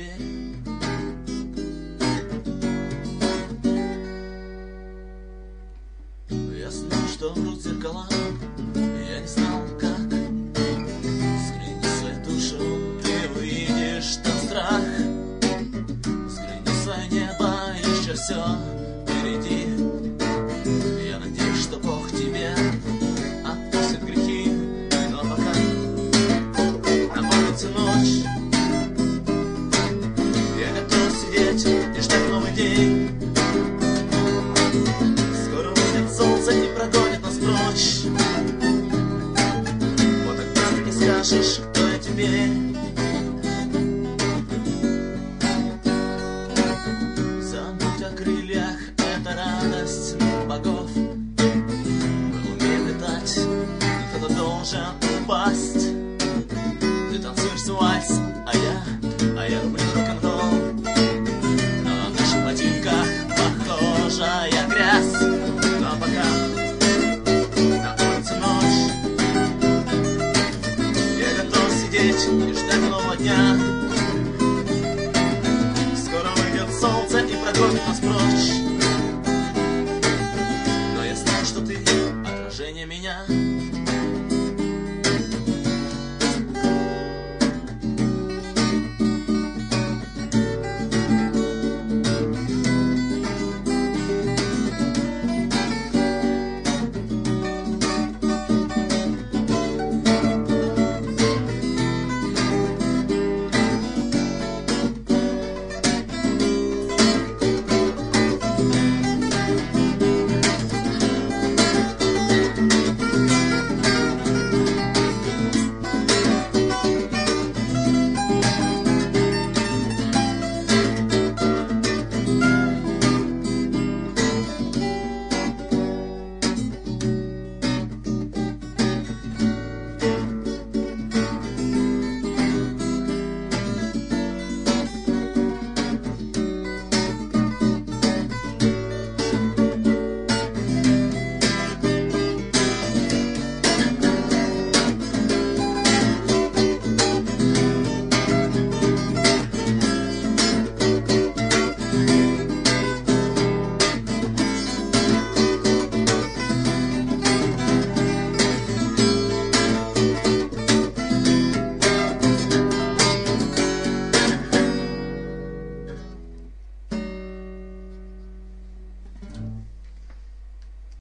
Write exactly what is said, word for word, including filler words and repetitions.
дверь. Я знал, что врут зеркала, я не знал, как. Взгляни в свою душу, ты увидишь там страх. Взгляни в свое небо, еще все впереди. Я надеюсь, что Бог тебе отпустит грехи, но пока на памяти ночь. Я готов сидеть и ждать новый день. Скоро выйдет солнце и прогонит нас прочь. Вот тогда ты не скажешь, кто я тебе. Забудь о крыльях, это радость богов. Мы умеем летать, но кто-то должен упасть. Ты танцуешь вальс, а я, а я люблю рок-н-ролл. Но на наших ботинках похожая грязь. Но пока на улице ночь, я готов сидеть и ждать нового дня. Скоро выйдет солнце и прогонит нас прочь.